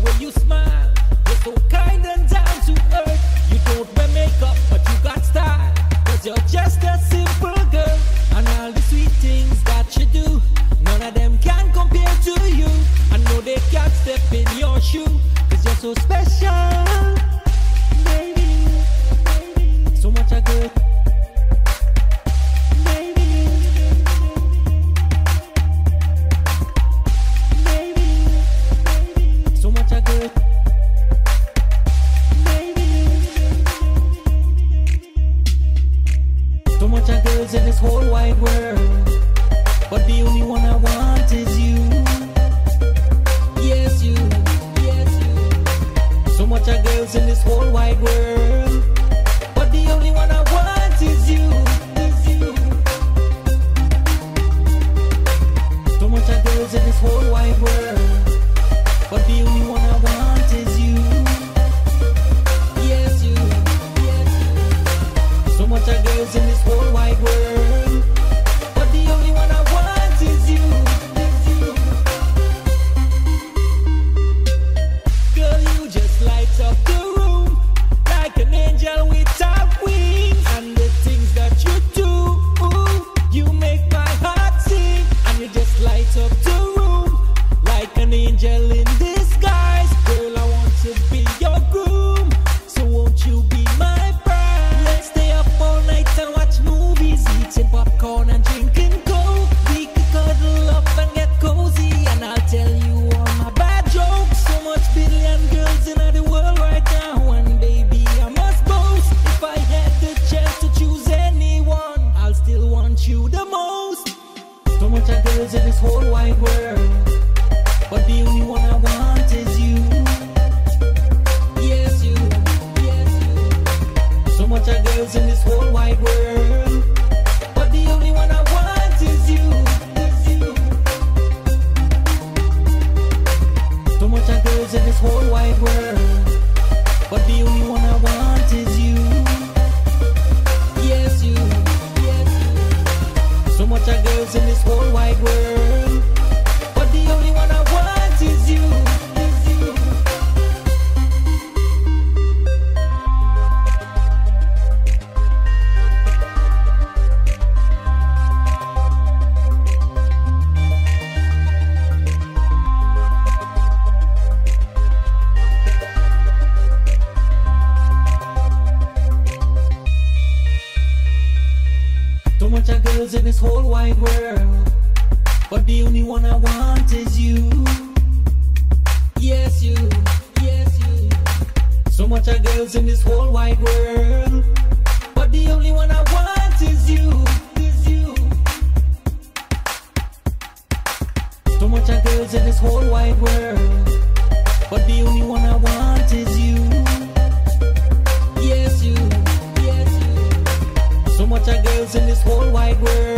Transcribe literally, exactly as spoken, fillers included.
way you smile. You're so kind and down to earth. You don't wear makeup, but you got style. Cause you're just a simple girl. And all the sweet things that you do, none of them can compare to you. I know they can't step in your shoe, cause you're so special. Baby, baby, so much I good. In this whole wide world, but the only one I want is you. Yes, you, yes, you. So much of girls in this whole wide world, but the only one I want is you, is you. So much of girls in this whole wide world, but the only one I want is you. Yes, you, yes, you. So much of girls in this whole wide world, but the only one I want is you, is you. Girl, you just light up the room like an angel without wings. And the things that you do, you make my heart sing. And you just light up the room like an angel in disguise. Girl, I want to be your groom, so won't you be my bride? Let's stay up all night and watch movies, eating popcorn and drinking coke. We could cuddle up and get cozy, and I'll tell you all my bad jokes. So much billion girls in the world right now, and baby, I must boast. If I had the chance to choose anyone, I'll still want you the most. So much of girls in this whole wide world, but the only one I want is you. Yes, you, yes, you. So much of girls in this whole wide world, but the only one I want is you, is you. So much of girls in this whole wide world, but the only one I want is you. Yes, you, yes, you. So much of girls in this whole wide world, but the only one I want is you, is you. So much of girls in this whole wide world, but the only one I want is you. Yes, you, yes, you. So much of girls in this whole wide world, but the only one I want is you, is you. So much of girls in this whole wide world, but the only one I want is you. Yes, you, yes, you. So much of girls in this whole wide world,